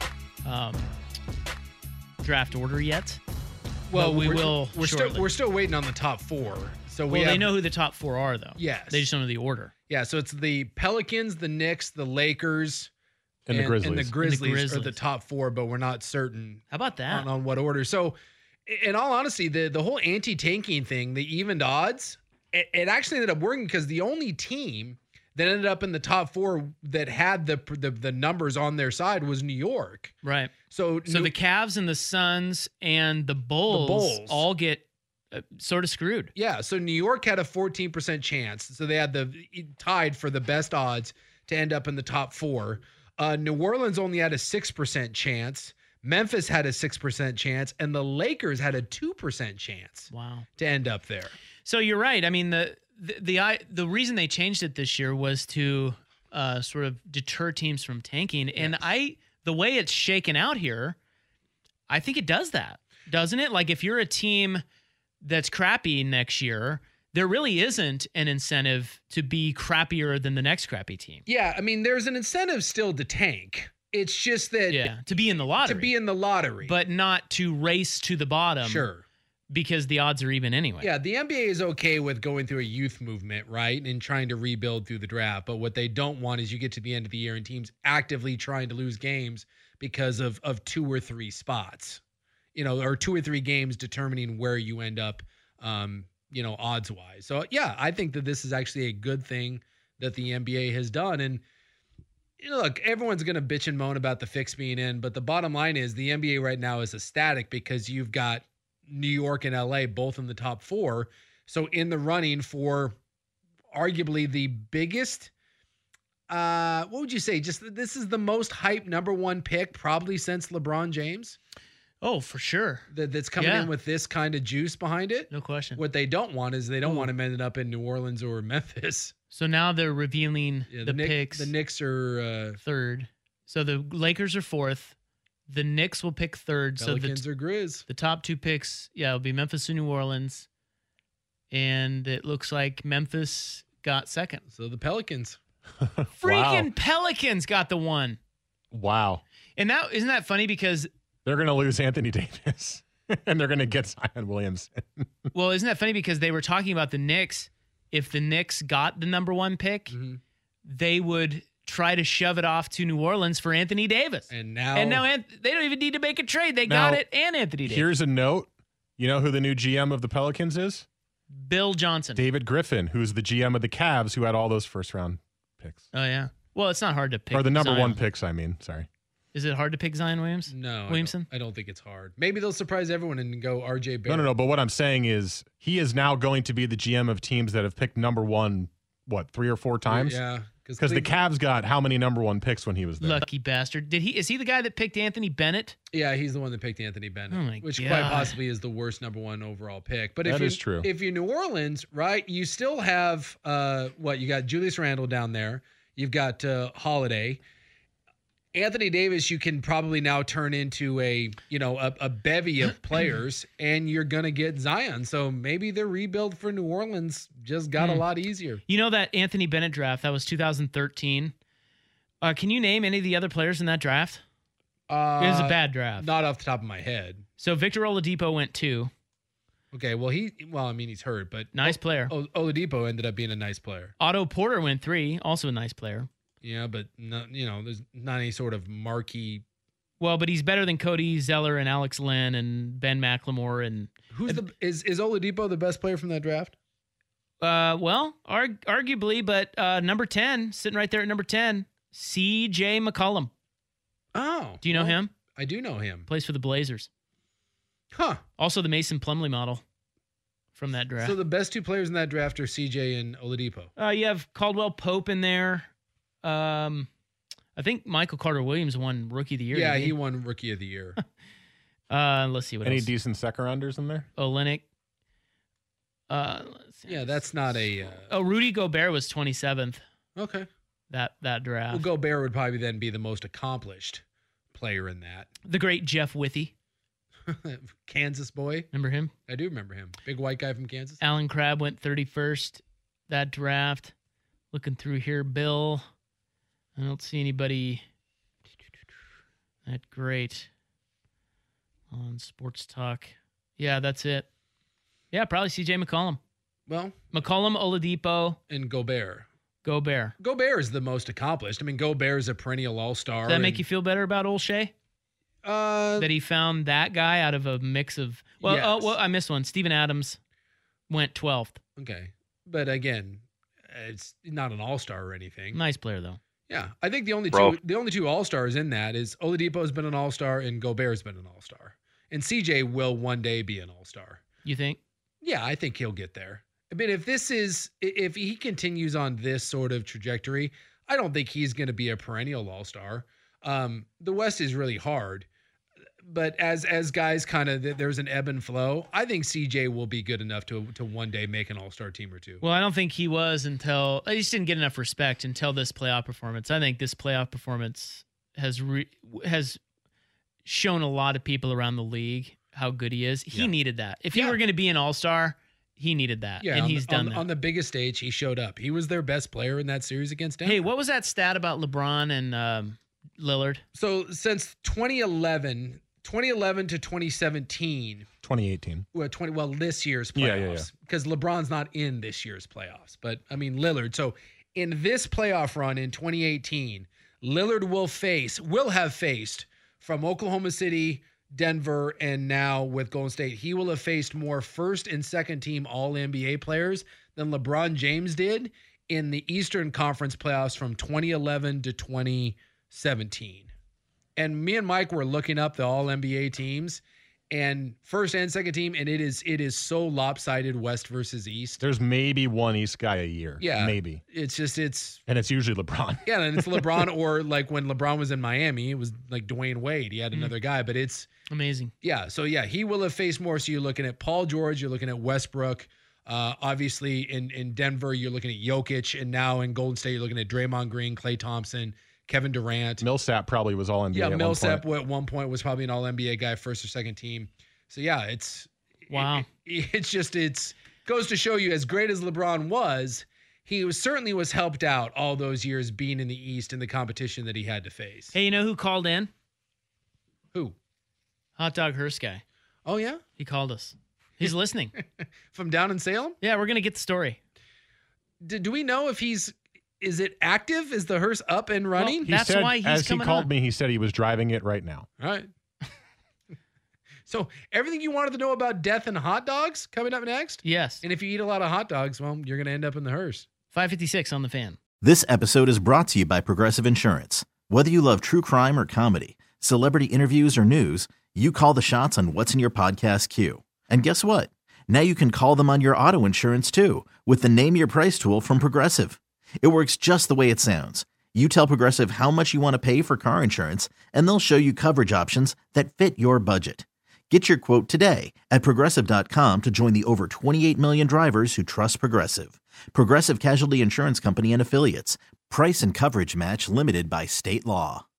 [SPEAKER 10] draft order yet.
[SPEAKER 12] Well,
[SPEAKER 10] we will.
[SPEAKER 12] We're still waiting on the top 4. So
[SPEAKER 10] they know who the top 4 are, though.
[SPEAKER 12] Yes.
[SPEAKER 10] They just don't know the order.
[SPEAKER 12] Yeah, so it's the Pelicans, the Knicks, the Lakers,
[SPEAKER 11] and the Grizzlies.
[SPEAKER 12] And the Grizzlies are the top 4, but we're not certain.
[SPEAKER 10] How about that?
[SPEAKER 12] On what order. So, in all honesty, the whole anti-tanking thing, the evened odds, it actually ended up working because the only team that ended up in the top 4 that had the numbers on their side was New York.
[SPEAKER 10] Right.
[SPEAKER 12] So
[SPEAKER 10] the Cavs and the Suns and the Bulls all get sort of screwed.
[SPEAKER 12] Yeah. So New York had a 14% chance. So they had tied for the best odds to end up in the top 4. New Orleans only had a 6% chance. Memphis had a 6% chance, and the Lakers had a 2% chance.
[SPEAKER 10] Wow.
[SPEAKER 12] To end up there.
[SPEAKER 10] So you're right. I mean, the reason they changed it this year was to sort of deter teams from tanking. Yes. And the way it's shaken out here, I think it does that, doesn't it? Like if you're a team that's crappy next year, there really isn't an incentive to be crappier than the next crappy team.
[SPEAKER 12] Yeah, I mean, there's an incentive still to tank. It's just that
[SPEAKER 10] to be in the lottery.
[SPEAKER 12] To be in the lottery.
[SPEAKER 10] But not to race to the bottom.
[SPEAKER 12] Sure.
[SPEAKER 10] Because the odds are even anyway.
[SPEAKER 12] Yeah, the NBA is okay with going through a youth movement, right? And trying to rebuild through the draft. But what they don't want is you get to the end of the year and teams actively trying to lose games because of 2 or 3 spots. Or 2 or 3 games determining where you end up, odds-wise. So, yeah, I think that this is actually a good thing that the NBA has done. And, look, everyone's going to bitch and moan about the fix being in, but the bottom line is the NBA right now is ecstatic because you've got New York and LA both in the top 4. So in the running for arguably the biggest, what would you say? Just this is the most hyped number 1 pick probably since LeBron James.
[SPEAKER 10] Oh, for sure.
[SPEAKER 12] That's coming in with this kind of juice behind it.
[SPEAKER 10] No question.
[SPEAKER 12] What they don't want is they don't want him ending up in New Orleans or Memphis.
[SPEAKER 10] So now they're revealing the picks.
[SPEAKER 12] The Knicks are
[SPEAKER 10] 3rd. So the Lakers are 4th. The Knicks will pick 3rd.
[SPEAKER 12] Pelicans or Grizz.
[SPEAKER 10] The top 2 picks, it'll be Memphis and New Orleans. And it looks like Memphis got 2nd.
[SPEAKER 12] So the Pelicans.
[SPEAKER 10] Freaking Pelicans got the 1.
[SPEAKER 11] Wow.
[SPEAKER 10] And isn't that funny because
[SPEAKER 11] they're going to lose Anthony Davis and they're going to get Zion Williamson.
[SPEAKER 10] Well, isn't that funny because they were talking about the Knicks. If the Knicks got the number 1 pick, they would try to shove it off to New Orleans for Anthony Davis.
[SPEAKER 12] And now
[SPEAKER 10] they don't even need to make a trade. They got it and Anthony Davis.
[SPEAKER 11] Here's a note. You know who the new GM of the Pelicans is?
[SPEAKER 10] Bill Johnson.
[SPEAKER 11] David Griffin, who's the GM of the Cavs who had all those first-round picks.
[SPEAKER 10] Oh, yeah. Well, it's not hard to pick.
[SPEAKER 11] Or the number
[SPEAKER 10] Zion.
[SPEAKER 11] 1 picks, Sorry.
[SPEAKER 10] Is it hard to pick Zion Williams?
[SPEAKER 12] No.
[SPEAKER 10] Williamson?
[SPEAKER 12] I don't think it's hard. Maybe they'll surprise everyone and go RJ Barrett.
[SPEAKER 11] No. But what I'm saying is he is now going to be the GM of teams that have picked number 1, 3 or 4 times?
[SPEAKER 12] Yeah.
[SPEAKER 11] Because the Cavs got how many number 1 picks when he was there?
[SPEAKER 10] Lucky bastard. Is he the guy that picked Anthony Bennett?
[SPEAKER 12] Yeah, he's the one that picked Anthony Bennett.
[SPEAKER 10] Oh my
[SPEAKER 12] which
[SPEAKER 10] God.
[SPEAKER 12] quite possibly is the worst number 1 overall pick. But
[SPEAKER 11] that is true.
[SPEAKER 12] If you're New Orleans, right, you still have you got Julius Randle down there. You've got Holiday. Anthony Davis, you can probably now turn into a bevy of players, and you're going to get Zion. So maybe the rebuild for New Orleans just got a lot easier.
[SPEAKER 10] You know that Anthony Bennett draft, that was 2013. Can you name any of the other players in that draft? It was a bad draft.
[SPEAKER 12] Not off the top of my head.
[SPEAKER 10] So Victor Oladipo went 2.
[SPEAKER 12] Okay, well, he's hurt, but...
[SPEAKER 10] Nice player.
[SPEAKER 12] Oladipo ended up being a nice player.
[SPEAKER 10] Otto Porter went 3, also a nice player.
[SPEAKER 12] Yeah, but there's not any sort of marquee.
[SPEAKER 10] Well, but he's better than Cody Zeller and Alex Len and Ben McLemore and
[SPEAKER 12] is Oladipo the best player from that draft?
[SPEAKER 10] Arguably, but number 10, sitting right there at number 10, C.J. McCollum.
[SPEAKER 12] Oh,
[SPEAKER 10] do you know him?
[SPEAKER 12] I do know him.
[SPEAKER 10] Plays for the Blazers.
[SPEAKER 12] Huh.
[SPEAKER 10] Also, the Mason Plumlee model from that draft.
[SPEAKER 12] So the best 2 players in that draft are C.J. and Oladipo.
[SPEAKER 10] You have Caldwell Pope in there. I think Michael Carter Williams won Rookie of the Year.
[SPEAKER 12] Yeah, he won Rookie of the Year.
[SPEAKER 10] Let's see what
[SPEAKER 11] Any
[SPEAKER 10] else.
[SPEAKER 11] decent second-rounders in there?
[SPEAKER 10] Olynyk.
[SPEAKER 12] Let's see. Yeah, that's not a.
[SPEAKER 10] Rudy Gobert was 27th.
[SPEAKER 12] Okay.
[SPEAKER 10] That draft.
[SPEAKER 12] Well, Gobert would probably then be the most accomplished player in that.
[SPEAKER 10] The great Jeff Withey.
[SPEAKER 12] Kansas boy.
[SPEAKER 10] Remember him?
[SPEAKER 12] I do remember him. Big white guy from Kansas.
[SPEAKER 10] Alan Crabb went 31st that draft. Looking through here, Bill. I don't see anybody that great on Sports Talk. Yeah, that's it. Yeah, probably C.J. McCollum.
[SPEAKER 12] Well,
[SPEAKER 10] McCollum, Oladipo.
[SPEAKER 12] And Gobert.
[SPEAKER 10] Gobert
[SPEAKER 12] is the most accomplished. I mean, Gobert is a perennial all-star.
[SPEAKER 10] Does that make you feel better about Olshey? That he found that guy out of a mix of... Well,
[SPEAKER 12] yes.
[SPEAKER 10] I missed one. Steven Adams went 12th.
[SPEAKER 12] Okay. But again, it's not an all-star or anything.
[SPEAKER 10] Nice player though.
[SPEAKER 12] Yeah, I think the only two all-stars in that is Oladipo's been an all-star and Gobert's been an all-star. And CJ will one day be an all-star.
[SPEAKER 10] You think?
[SPEAKER 12] Yeah, I think he'll get there. I mean, if he continues on this sort of trajectory, I don't think he's going to be a perennial all-star. The West is really hard. But as guys kind of, there's an ebb and flow, I think CJ will be good enough to one day make an all-star team or two.
[SPEAKER 10] Well, I don't think he was until – he just didn't get enough respect until this playoff performance. I think this playoff performance has shown a lot of people around the league how good he is. He needed that. If he were going to be an all-star, he needed that, and he's done that.
[SPEAKER 12] On the biggest stage, he showed up. He was their best player in that series against Denver.
[SPEAKER 10] Hey, what was that stat about LeBron and Lillard?
[SPEAKER 12] So since 2011 to 2017.
[SPEAKER 8] 2018.
[SPEAKER 12] Well, this year's playoffs. Because LeBron's not in this year's playoffs. But, I mean, Lillard. So in this playoff run in 2018, Lillard will have faced from Oklahoma City, Denver, and now with Golden State, he will have faced more first and second team All-NBA players than LeBron James did in the Eastern Conference playoffs from 2011 to 2017. And me and Mike were looking up the All-NBA teams and first and second team, and it is so lopsided West versus East.
[SPEAKER 8] There's maybe one East guy a year.
[SPEAKER 12] Yeah.
[SPEAKER 8] Maybe.
[SPEAKER 12] And
[SPEAKER 8] it's usually LeBron.
[SPEAKER 12] Yeah, and it's LeBron, or like when LeBron was in Miami, it was like Dwayne Wade. He had another guy, but it's
[SPEAKER 10] amazing.
[SPEAKER 12] Yeah. So yeah, he will have faced more. So you're looking at Paul George, you're looking at Westbrook. Obviously in Denver, you're looking at Jokic, and now in Golden State, you're looking at Draymond Green, Klay Thompson, Kevin Durant.
[SPEAKER 8] Millsap probably was All-NBA.
[SPEAKER 12] Yeah, Millsap at one point was probably an All-NBA guy, first or second team. So yeah, it's
[SPEAKER 10] wow.
[SPEAKER 12] It goes to show you, as great as LeBron was, he certainly was helped out all those years being in the East and the competition that he had to face.
[SPEAKER 10] Hey, you know who called in?
[SPEAKER 12] Who?
[SPEAKER 10] Hot Dog Hearst guy.
[SPEAKER 12] Oh yeah,
[SPEAKER 10] he called us. He's listening
[SPEAKER 12] from down in Salem.
[SPEAKER 10] Yeah, we're gonna get the story.
[SPEAKER 12] Do we know if is it active? Is the hearse up and running?
[SPEAKER 10] Well, that's why he's
[SPEAKER 8] as
[SPEAKER 10] coming
[SPEAKER 8] he called
[SPEAKER 10] on.
[SPEAKER 8] me, he said he was driving it right now.
[SPEAKER 12] All right. So everything you wanted to know about death and hot dogs coming up next?
[SPEAKER 10] Yes.
[SPEAKER 12] And if you eat a lot of hot dogs, well, you're going to end up in the hearse.
[SPEAKER 10] 556 on the Fan.
[SPEAKER 15] This episode is brought to you by Progressive Insurance. Whether you love true crime or comedy, celebrity interviews or news, you call the shots on what's in your podcast queue. And guess what? Now you can call them on your auto insurance too with the Name Your Price tool from Progressive. It works just the way it sounds. You tell Progressive how much you want to pay for car insurance, and they'll show you coverage options that fit your budget. Get your quote today at Progressive.com to join the over 28 million drivers who trust Progressive. Progressive Casualty Insurance Company and Affiliates. Price and coverage match limited by state law.